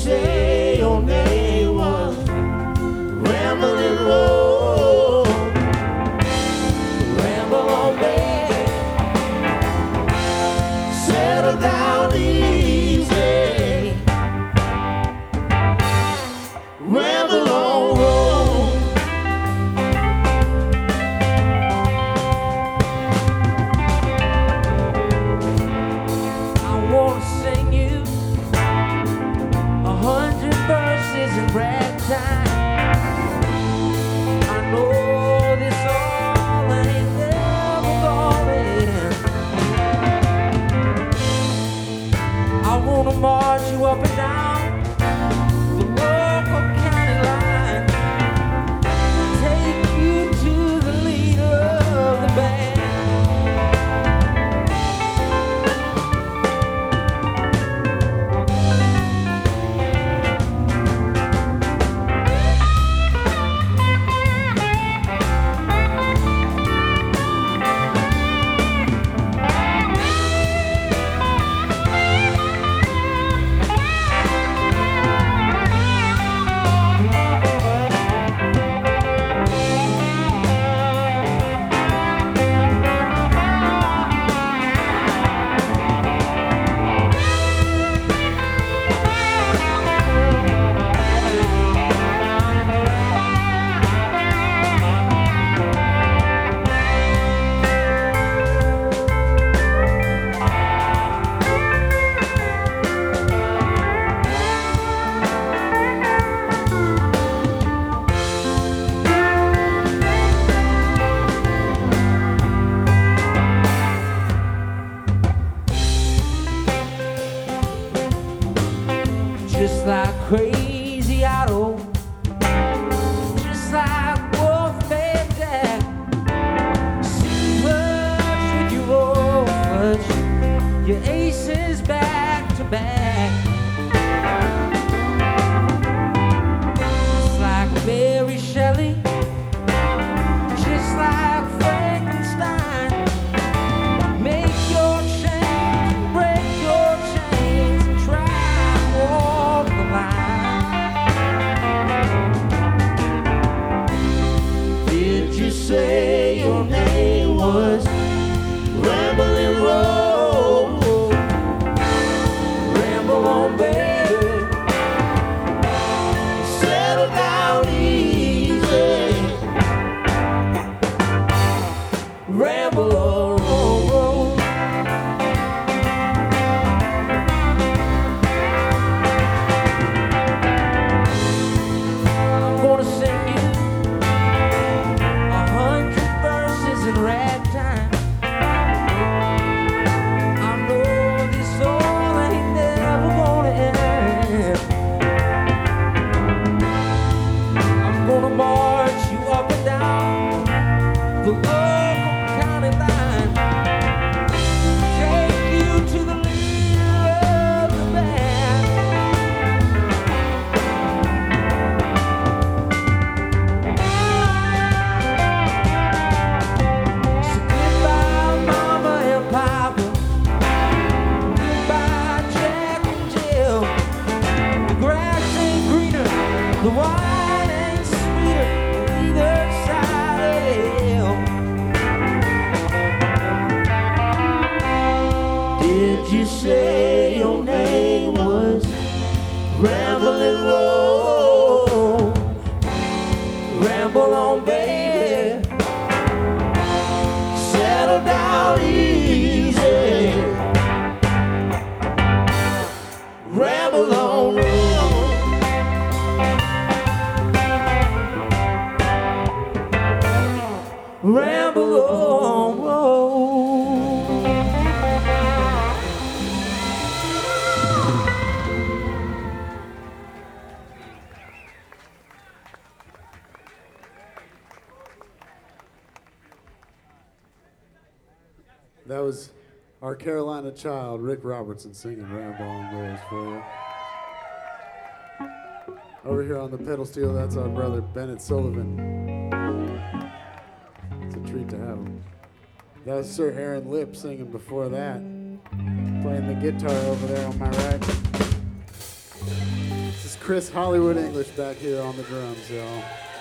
say your name was Rambling Road? Ramble on, baby. Settle down easy. Ramble on, road. I wanna sing you 100 verses in ragtime. I know this all ain't never gonna end. I wanna march you up and down the local county line, take you to the leader of the band. Just like Crazy Otto, just like Wolfman Jack, flush with your roll flush, your aces back to back. Just like Mary Shelley, just like Frankenstein, make your chains, break your chains, and try to walk the line. Did you say your name was Rambling Road? Ramble on, baby. Settle down easy. Ramble on, road. I'm gonna sing you 100 verses in ragtime. I know this all ain't never gonna end. I'm gonna march you up and down the local county line, take you to the leader of the band. So goodbye, Mama and Papa. Goodbye, Jack and Jill. The grass ain't greener, the wine ain't sweeter on either side of the hill. Did you say your name was Rambling Road? Ramble on, baby. Settle down easy. Ramble on, road. Ramble on, road. That was our Carolina child, Rick Robertson, singing Ramble on Rose for you. Over here on the pedal steel, that's our brother Bennett Sullivan. It's a treat to have him. That was Sir Aaron Lipp singing before that, playing the guitar over there on my right. This is Chris Hollywood English back here on the drums, y'all.